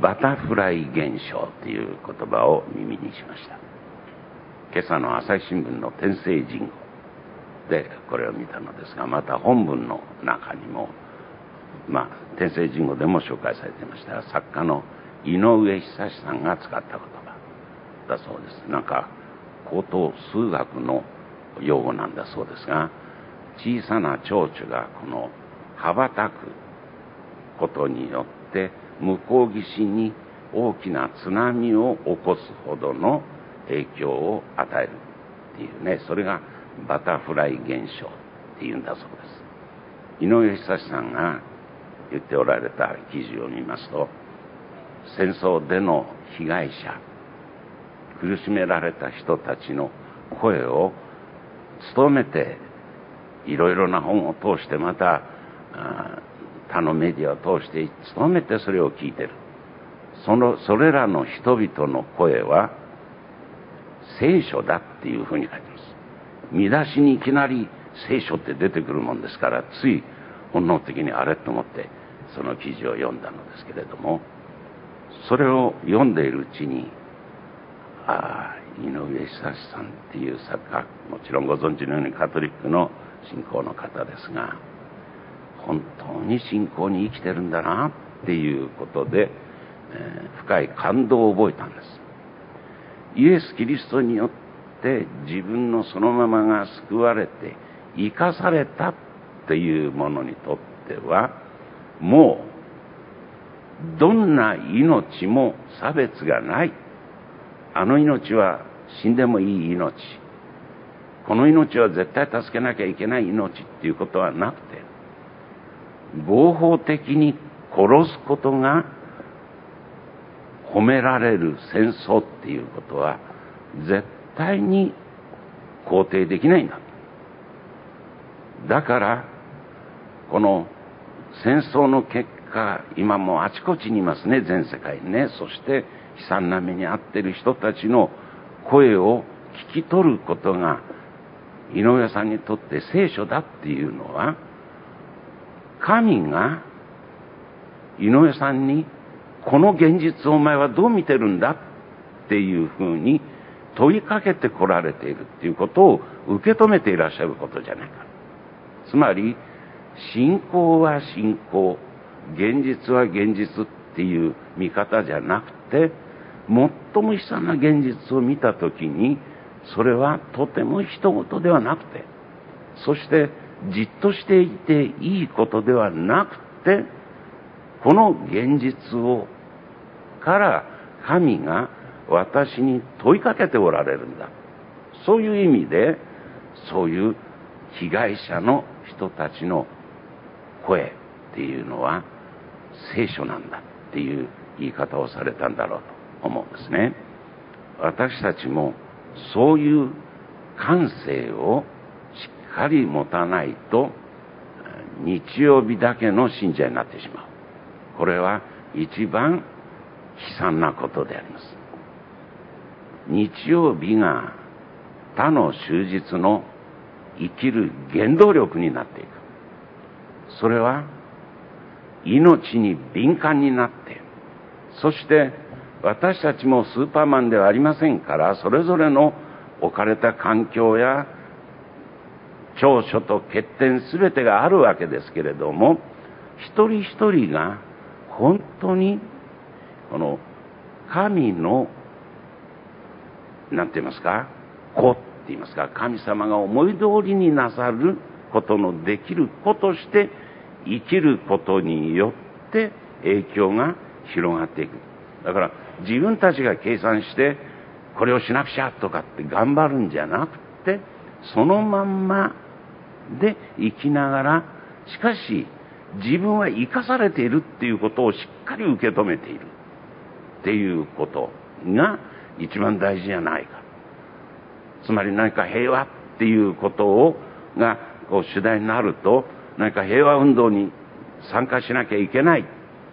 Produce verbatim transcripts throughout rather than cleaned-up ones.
バタフライ現象という言葉を耳にしました。今朝の朝日新聞の天聖人語でこれを見たのですが、また本文の中にも、まあ、天聖人語でも紹介されていましたが、作家の井上久志さんが使った言葉だそうです。なんか高等数学の用語なんだそうですが、小さな蝶々がこの羽ばたくことによって向こう岸に大きな津波を起こすほどの影響を与えるっていうね、それがバタフライ現象っていうんだそうです。井上久志さんが言っておられた記事を見ますと、戦争での被害者、苦しめられた人たちの声を努めて、いろいろな本を通して、また他のメディアを通して努めてそれを聞いている。そのそれらの人々の声は聖書だっていうふうに書いてます。見出しにいきなり聖書って出てくるもんですから、つい本能的にあれと思ってその記事を読んだのですけれども、それを読んでいるうちに、ああ、井上久志さんっていう作家、もちろんご存知のようにカトリックの信仰の方ですが、本当に信仰に生きてるんだなっていうことで、えー、深い感動を覚えたんです。イエス・キリストによって自分のそのままが救われて生かされたっていうものにとっては、もうどんな命も差別がない。あの命は死んでもいい命、この命は絶対助けなきゃいけない命っていうことはなくて、合法的に殺すことが褒められる戦争っていうことは絶対に肯定できないんだ。だからこの戦争の結果、今もあちこちにいますね、全世界にね。そして悲惨な目に遭っている人たちの声を聞き取ることが井上さんにとって聖書だっていうのは、神が井上さんにこの現実をお前はどう見てるんだっていうふうに問いかけてこられているっていうことを受け止めていらっしゃることじゃないか。つまり信仰は信仰、現実は現実っていう見方じゃなくて、最も悲惨な現実を見たときに、それはとても人事ではなくて、そしてじっとしていていいことではなくて、この現実をから神が私に問いかけておられるんだ。そういう意味で、そういう被害者の人たちの声っていうのは聖書なんだっていう言い方をされたんだろうと思うんですね。私たちもそういう感性をしっかり持たないと、日曜日だけの信者になってしまう。これは一番悲惨なことであります。日曜日が他の終日の生きる原動力になっていく。それは命に敏感になって、そして私たちもスーパーマンではありませんから、それぞれの置かれた環境や長所と欠点すべてがあるわけですけれども、一人一人が本当にこの神のなんて言いますか、子って言いますか、神様が思い通りになさることのできる子として生きることによって影響が広がっていく。だから自分たちが計算してこれをしなくちゃとかって頑張るんじゃなくて、そのまんまで生きながら、しかし自分は生かされているっていうことをしっかり受け止めているっていうことが一番大事じゃないか。つまり何か平和っていうことをがこう主題になると、何か平和運動に参加しなきゃいけない、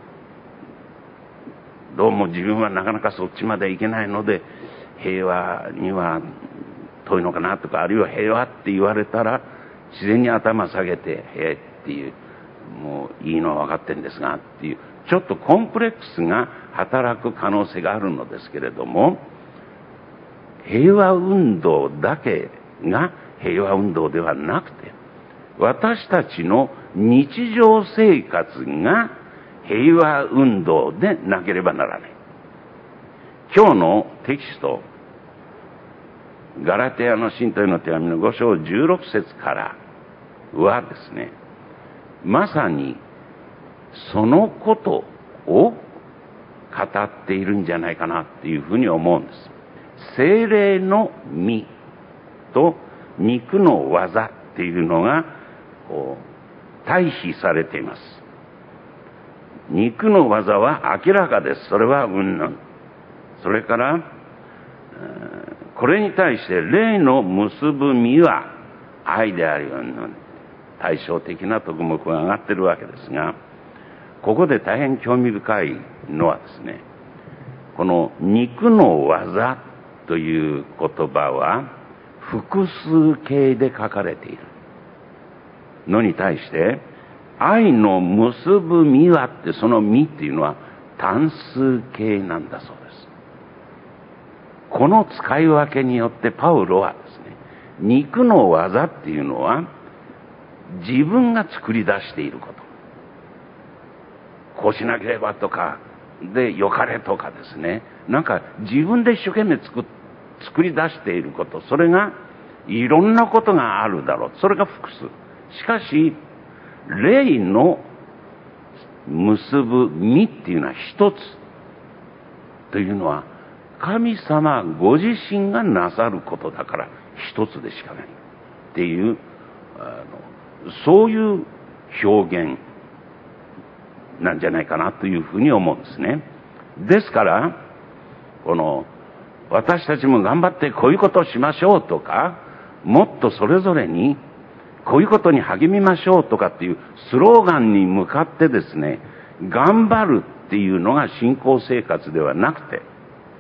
どうも自分はなかなかそっちまでいけないので平和には遠いのかなとか、あるいは平和って言われたら自然に頭下げて、へえっていう、もういいのは分かってるんですがっていうちょっとコンプレックスが働く可能性があるのですけれども、平和運動だけが平和運動ではなくて、私たちの日常生活が平和運動でなければならない。今日のテキスト、ガラテヤの信徒への手紙のご章じゅうろく節からはですね、まさにそのことを語っているんじゃないかなっていうふうに思うんです。聖霊の実と肉の技っていうのがこう対比されています。肉の技は明らかです。それはうんぬん。それからこれに対して霊の結ぶ実は愛であるうんぬん。対照的な徳目が上がっているわけですが、ここで大変興味深いのはですね、この肉の技という言葉は複数形で書かれているのに対して、愛の結ぶ実はって、その実っていうのは単数形なんだそうです。この使い分けによってパウロはですね、肉の技っていうのは自分が作り出していること、こうしなければとかでよかれとかですね、なんか自分で一生懸命作作り出していること、それがいろんなことがあるだろう。それが複数。しかし霊の結ぶ実っていうのは一つというのは、神様ご自身がなさることだから一つでしかないっていう、あのそういう表現なんじゃないかなというふうに思うんですね。ですからこの私たちも頑張ってこういうことをしましょうとか、もっとそれぞれにこういうことに励みましょうとかっていうスローガンに向かってですね、頑張るっていうのが信仰生活ではなくて、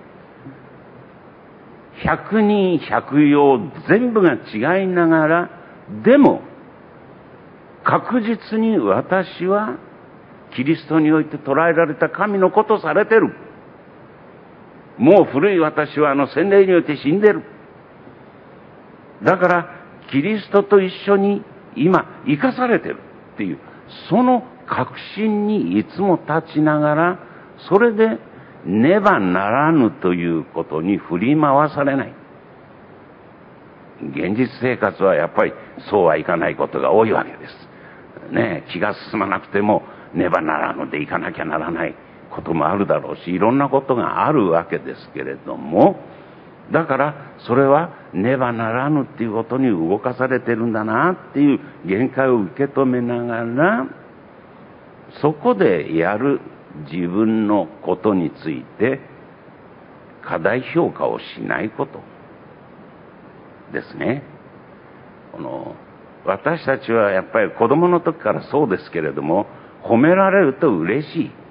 百人百様全部が違いながら、でも確実に私はキリストにおいて捉えられた神の子とされてる。もう古い私はあの洗礼において死んでる。だからキリストと一緒に今生かされてるっていう、その確信にいつも立ちながら、それでねばならぬということに振り回されない。現実生活はやっぱりそうはいかないことが多いわけです。ねえ、気が進まなくてもねばならぬでいかなきゃならないこともあるだろうし、いろんなことがあるわけですけれども、だからそれはねばならぬっていうことに動かされてるんだなっていう限界を受け止めながら、そこでやる自分のことについて過大評価をしないことですね。この私たちはやっぱり子供の時からそうですけれども、褒められると嬉しい。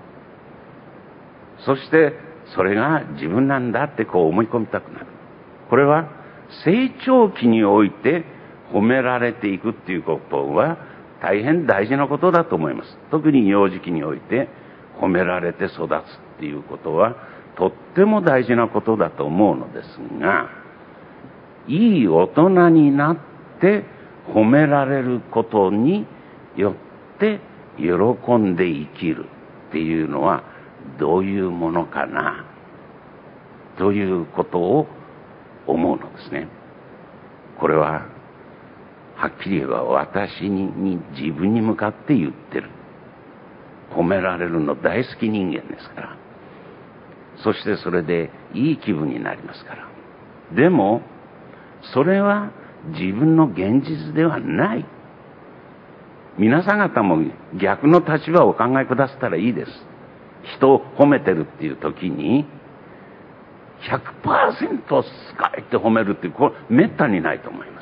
そしてそれが自分なんだってこう思い込みたくなる。これは成長期において褒められていくっていうことは大変大事なことだと思います。特に幼児期において褒められて育つっていうことはとっても大事なことだと思うのですが、いい大人になって褒められることによって喜んで生きるっていうのはどういうものかなということを思うのですね。これははっきり言えば私に、に自分に向かって言ってる。褒められるの大好き人間ですから。そしてそれでいい気分になりますから。でもそれは自分の現実ではない。皆さん方も逆の立場をお考えくださったらいいです。人を褒めてるっていう時に ひゃくパーセント すごいって褒めるって、これめったにないと思います。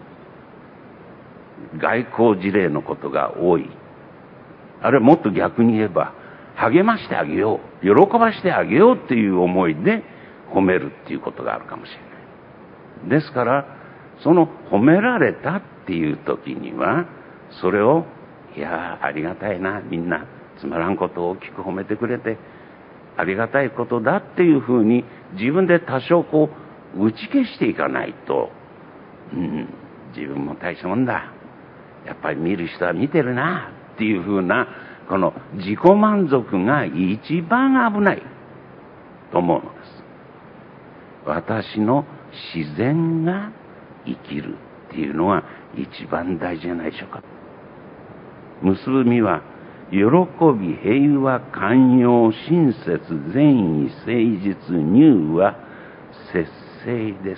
外交事例のことが多い。あるいはもっと逆に言えば励ましてあげよう、喜ばしてあげようっていう思いで褒めるっていうことがあるかもしれない。ですからその褒められたっていう時にはそれを、いやありがたいな、みんなつまらんことを大きく褒めてくれてありがたいことだっていうふうに自分で多少こう打ち消していかないと、うん、自分も大したもんだ、やっぱり見る人は見てるなっていうふうなこの自己満足が一番危ないと思うのです。私の自然が生きるっていうのが一番大事じゃないでしょうか。結びは喜び、平和、寛容、親切、善意、誠実、乳は節制です。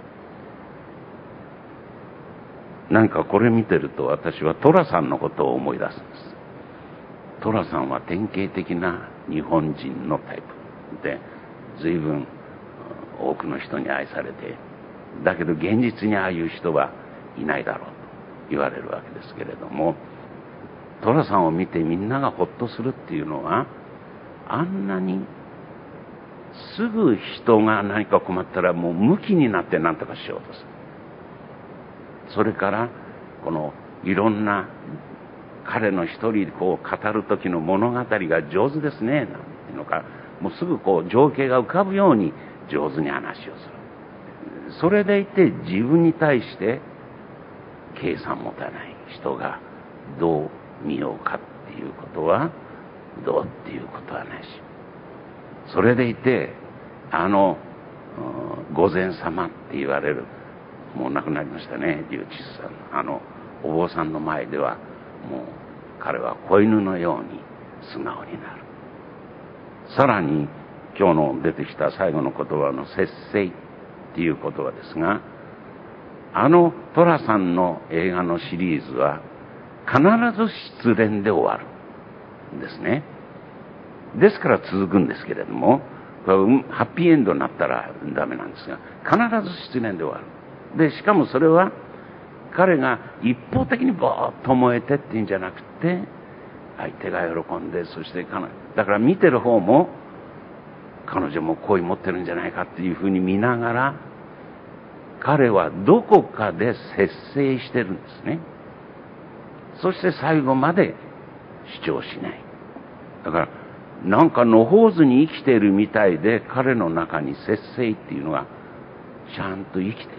なんかこれ見てると私は寅さんのことを思い出すんです。寅さんは典型的な日本人のタイプで、随分多くの人に愛されて、だけど現実にああいう人はいないだろうと言われるわけですけれども、寅さんを見てみんながほっとするっていうのは、あんなにすぐ人が何か困ったらもうムキになって何とかしようとする。それからこのいろんな彼の一人こう語る時の物語が上手ですねなんていうのか、もうすぐこう情景が浮かぶように上手に話をする。それでいて自分に対して計算持たない人がどう見ようかっていうことはどうっていうことはないし、それでいてあの御前様って言われる、もう亡くなりましたね、龍智さん、あのお坊さんの前ではもう彼は子犬のように素直になる。さらに今日の出てきた最後の言葉の節制っていう言葉ですが、あの寅さんの映画のシリーズは必ず失恋で終わるんですね。ですから続くんですけれども、これハッピーエンドになったらダメなんですが、必ず失恋で終わる。でしかもそれは彼が一方的にぼーっと燃えてっていうんじゃなくて、相手が喜んで、そして彼だから見てる方も彼女も好意持ってるんじゃないかっていうふうに見ながら、彼はどこかで節制してるんですね。そして最後まで主張しない。だからなんか野放図に生きているみたいで、彼の中に節制っていうのがちゃんと生きてる。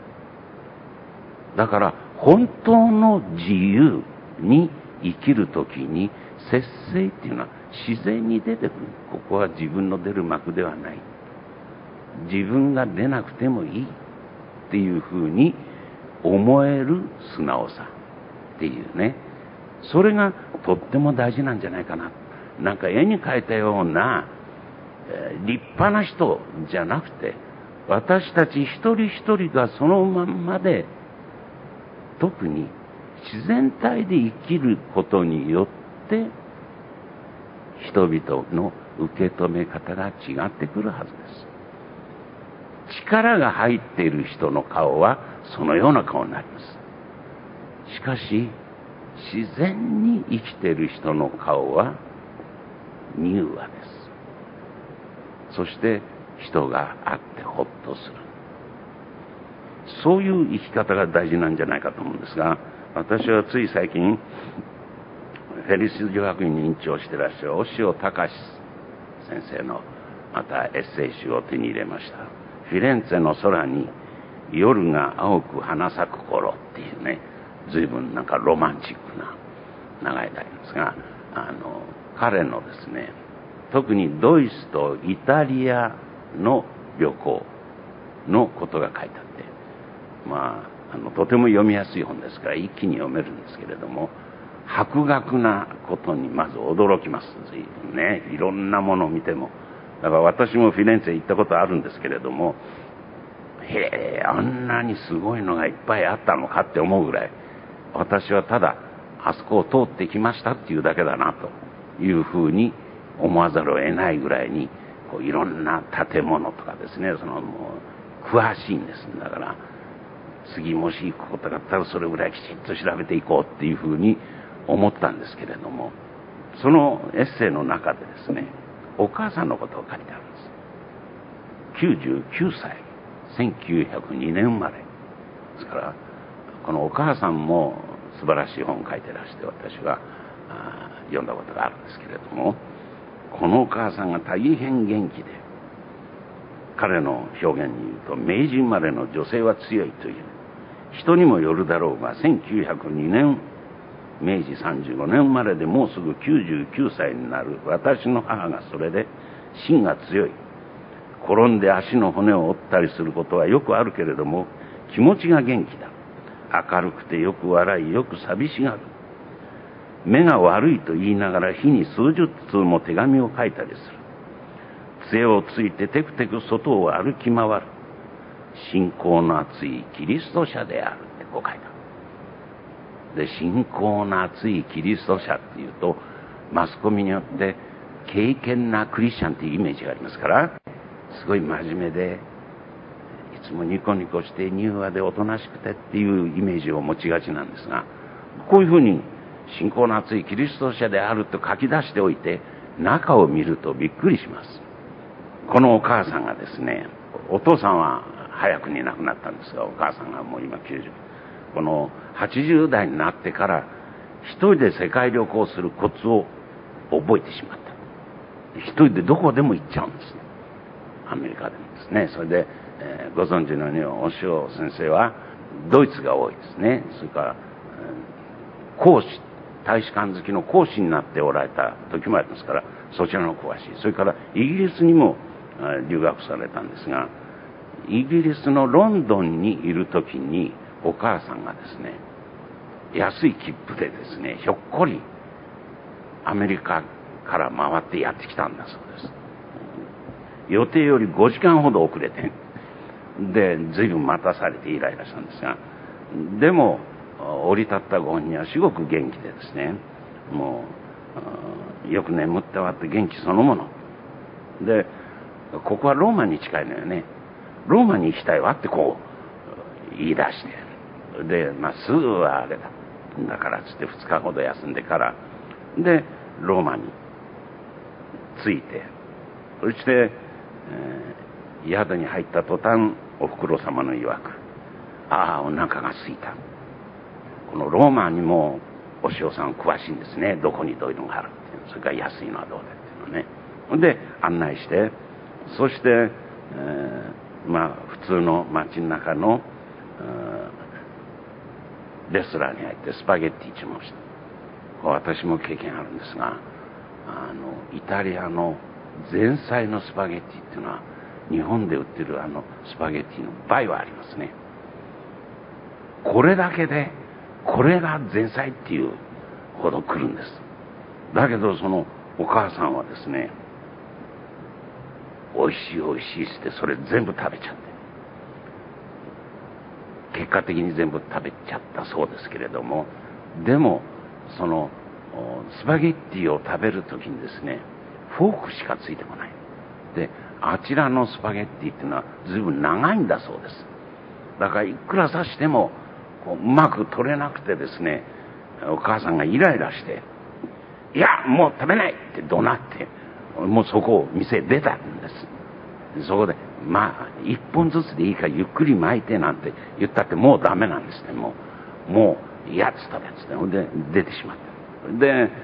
だから本当の自由に生きるときに節制っていうのは自然に出てくる。ここは自分の出る幕ではない。自分が出なくてもいいっていうふうに思える素直さっていうね、それがとっても大事なんじゃないかな。なんか絵に描いたような、えー、立派な人じゃなくて、私たち一人一人がそのまんまで、特に自然体で生きることによって人々の受け止め方が違ってくるはずです。力が入っている人の顔はそのような顔になります。しかし自然に生きている人の顔は柔和です。そして人があってほっとする。そういう生き方が大事なんじゃないかと思うんですが、私はつい最近フェリス女学院に院長をしていらっしゃる押尾隆先生のまたエッセイ集を手に入れました。フィレンツェの空に夜が青く花咲く頃っていうね、随分なんかロマンチックな長い題なんですが、あの彼のですね、特にドイツとイタリアの旅行のことが書いてあって、まあ、あのとても読みやすい本ですから一気に読めるんですけれども、博学なことにまず驚きます。随分ね、いろんなものを見ても。だから私もフィレンツェ行ったことあるんですけれども、へえ、あんなにすごいのがいっぱいあったのかって思うぐらい、私はただあそこを通ってきましたっていうだけだなというふうに思わざるを得ないぐらいに、こういろんな建物とかですね、そのもう詳しいんです。だから次もし行くことがあったらそれぐらいきちっと調べていこうっていうふうに思ったんですけれども、そのエッセイの中でですね、お母さんのことを書いてあるんです。きゅうじゅうきゅうさい、せんきゅうひゃくにねん生まれですから、このお母さんも素晴らしい本を書いてらして、私は読んだことがあるんですけれども、このお母さんが大変元気で、彼の表現に言うと、明治生まれの女性は強いという、人にもよるだろうが、せんきゅうひゃくにねん、明治さんじゅうごねん生まれでもうすぐきゅうじゅうきゅうさいになる私の母がそれで、芯が強い。転んで足の骨を折ったりすることはよくあるけれども、気持ちが元気だ。明るくてよく笑い、よく寂しがる。目が悪いと言いながら日に数十通も手紙を書いたりする。杖をついてテクテク外を歩き回る。信仰の厚いキリスト者であるってこう書いた。で、信仰の厚いキリスト者っていうと、マスコミによって敬虔なクリスチャンっていうイメージがありますから、すごい真面目で、いつもニコニコして柔和でおとなしくてっていうイメージを持ちがちなんですが、こういうふうに信仰の厚いキリスト者であると書き出しておいて、中を見るとびっくりします。このお母さんがですね、お父さんは早くに亡くなったんですが、お母さんがもう今きゅうじゅう、このはちじゅう代になってから一人で世界旅行するコツを覚えてしまった。一人でどこでも行っちゃうんですね。アメリカでもですね。それで、えー、ご存知のようにお塩先生はドイツが多いですね。それから、えー、講師、大使館好きの講師になっておられた時もありますから、そちらの詳しい。それからイギリスにも留学されたんですが、イギリスのロンドンにいる時にお母さんがですね、安い切符でですね、ひょっこりアメリカから回ってやってきたんだそうです。予定よりごじかんほど遅れて、で、随分待たされてイライラしたんですが、でも、降り立ったご本人はすごく元気でですね、もう、よく眠って終わって元気そのもの。で、ここはローマに近いのよね。ローマに行きたいわってこう、言い出して。で、まあ、すぐはあれだ。だからつってふつかほど休んでから、で、ローマに着いて、そして、えー、宿に入った途端、おふくろ様の曰く、ああ、お腹が空いた。このローマにもお塩さん詳しいんですね。どこにどういうのがあるっていうの。それから安いのはどうだっていうのね。で、案内して、そして、えー、まあ、普通の街の中の、レストランに入ってスパゲッティ注文した。私も経験あるんですが、あの、イタリアの前菜のスパゲッティっていうのは、日本で売ってるあのスパゲッティの倍はありますね。これだけで、これが前菜っていうほど来るんです。だけどそのお母さんはですね、美味しい美味しいってそれ全部食べちゃって、結果的に全部食べちゃったそうですけれども、でもそのスパゲッティを食べるときにですね、フォークしかついてこない。で、あちらのスパゲッティっていうのは随分長いんだそうです。だからいくら刺してもこううまく取れなくてですね、お母さんがイライラして、いやもう食べないって怒鳴って、もうそこを店出たんです。そこでまあ一本ずつでいいからゆっくり巻いてなんて言ったってもうダメなんですね。もうもう嫌っつったやつで、ほんで出てしまった。で、え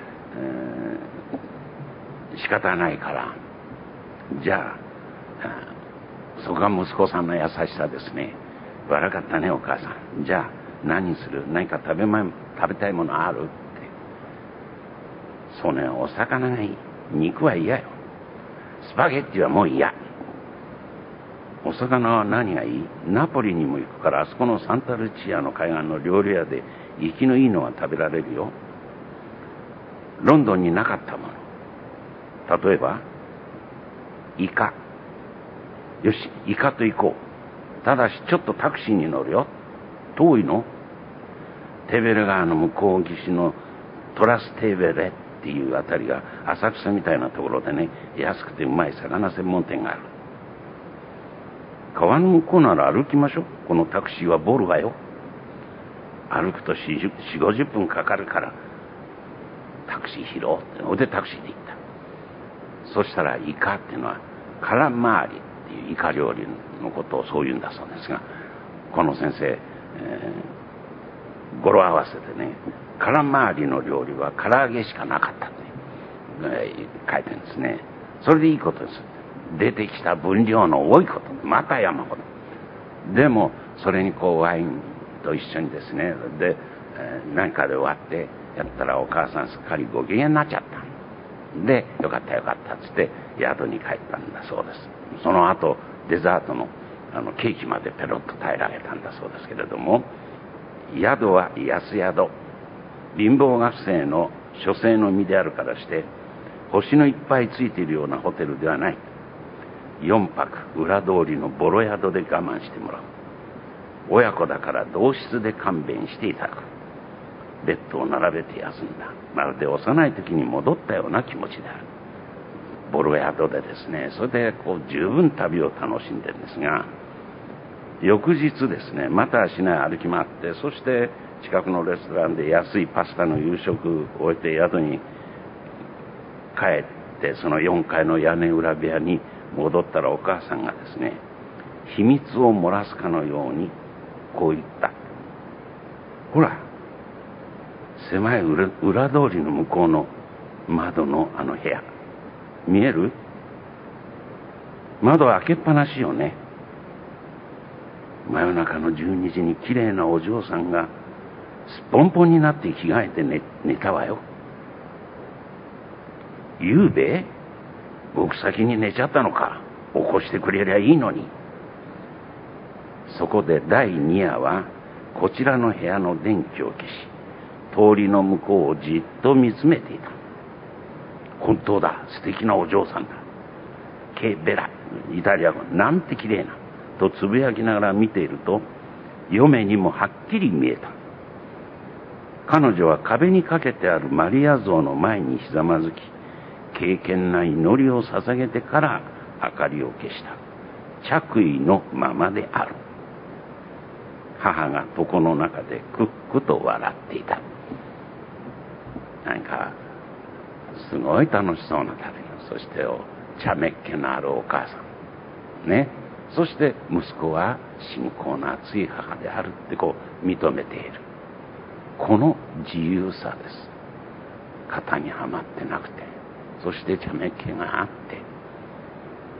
ー、仕方ないからじゃあそこが息子さんの優しさですね。悪かったねお母さん。じゃあ何する？何か食べま食べたいものある？って。そうね、お魚がいい。肉は嫌よ。スパゲッティはもう嫌。お魚は何がいい？ナポリにも行くから、あそこのサンタルチアの海岸の料理屋で生きのいいのが食べられるよ。ロンドンになかったもの。例えばイカ。よし、イカと行こう。ただしちょっとタクシーに乗るよ。遠いの？テーベレ川の向こう岸のトラステーベレっていうあたりが浅草みたいなところでね、安くてうまい魚専門店がある。川の向こうなら歩きましょう。このタクシーはボルガよ。歩くとよんじゅう、ごじゅっぷんかかるからタクシー拾おうって。それでタクシーで行った。そしたらイカっていうのはカラマーリっていうイカ料理のことをそう言うんだそうですが、この先生、えー、語呂合わせてね、 空回りの料理は唐揚げしかなかったと、えー、書いてるんですね。それでいいことです。出てきた分量の多いこと、また山ほど。でもそれにこうワインと一緒にですね、で、えー、何かで終わってやったらお母さんすっかりご機嫌になっちゃった。で、よかったよかったっつって宿に帰ったんだそうです。その後デザートのあのケーキまでペロッと平らげたんだそうですけれども、宿は安宿、貧乏学生の書生の身であるからして星のいっぱいついているようなホテルではない。よんぱく裏通りのボロ宿で我慢してもらう。親子だから同室で勘弁していただく。ベッドを並べて休んだ。まるで幼い時に戻ったような気持ちである。ボロ宿でですね、それでこう十分旅を楽しんでるんですが、翌日ですね、また市内歩き回って、そして近くのレストランで安いパスタの夕食を終えて宿に帰って、そのよんかいの屋根裏部屋に戻ったら、お母さんがですね、秘密を漏らすかのようにこう言った。ほら、狭い 裏, 裏通りの向こうの窓のあの部屋、見える？窓は開けっぱなしよね。真夜中のじゅうにじに綺麗なお嬢さんがすっぽんぽんになって着替えて 寝, 寝たわよ。ゆうべ僕先に寝ちゃったのか。起こしてくれりゃいいのに。そこでだいに夜はこちらの部屋の電気を消し、通りの向こうをじっと見つめていた。本当だ、素敵なお嬢さんだ。ケベラ、イタリア語、なんて綺麗なとつぶやきながら見ていると、嫁にもはっきり見えた。彼女は壁にかけてあるマリア像の前にひざまずき、敬虔な祈りを捧げてから明かりを消した。着衣のままである。母が床の中でクックと笑っていた。なんかすごい楽しそうな旅の、そして茶目っ気のあるお母さんね、そして息子は信仰の熱い母であるってこう認めている。この自由さです。型にはまってなくて、そして茶目っ気があって、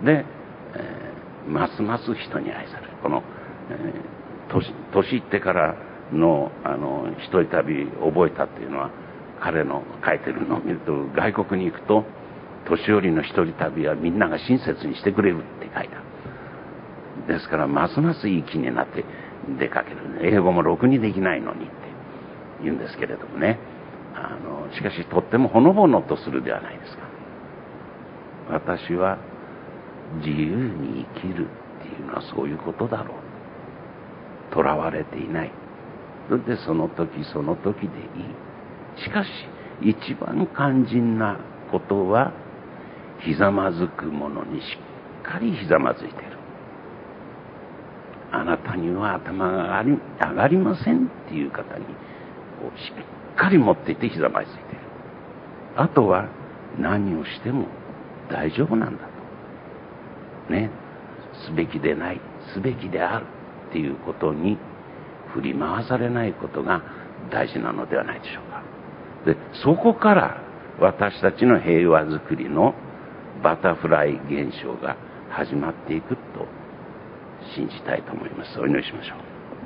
で、えー、ますます人に愛される。この、えー、年年いってからのあの一人旅覚えたっていうのは、彼の書いてるのを見ると、外国に行くと年寄りの一人旅はみんなが親切にしてくれるって書いてある。ですからますますいい気になって出かける。英語もろくにできないのにって言うんですけれどもね、あのしかしとってもほのぼのとするではないですか。私は自由に生きるっていうのはそういうことだろう。とらわれていない。それでその時その時でいい。しかし一番肝心なことは、ひざまずく者にしっかりひざまずいている。あなたには頭が上がり、上がりませんっていう方にこうしっかり持っていてひざまずいている。あとは何をしても大丈夫なんだとね、すべきでない、すべきであるっていうことに振り回されないことが大事なのではないでしょうか。で、そこから私たちの平和づくりのバタフライ現象が始まっていくと信じたいと思います。お祈りしましょ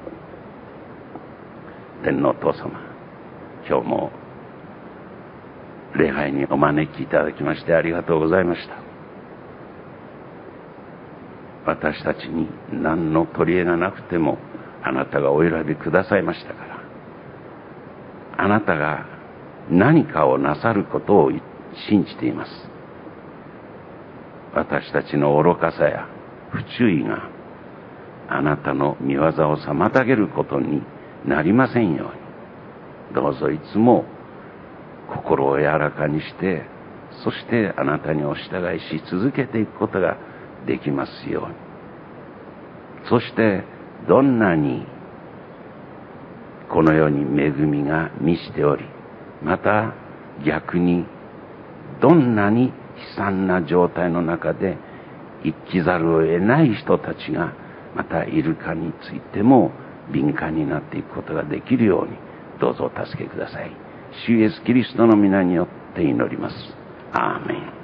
う。天皇お父様、今日も礼拝にお招きいただきましてありがとうございました。私たちに何の取り柄がなくてもあなたがお選びくださいましたから、あなたが何かをなさることを信じています。私たちの愚かさや不注意があなたの御業を妨げることになりませんように、どうぞいつも心を柔らかにして、そしてあなたにお従いし続けていくことができますように。そしてどんなにこの世に恵みが満ちており、また逆にどんなに悲惨な状態の中で生きざるを得ない人たちがまたいるかについても敏感になっていくことができるように、どうぞお助けください。 主イエスキリストの皆によって祈ります。アーメン。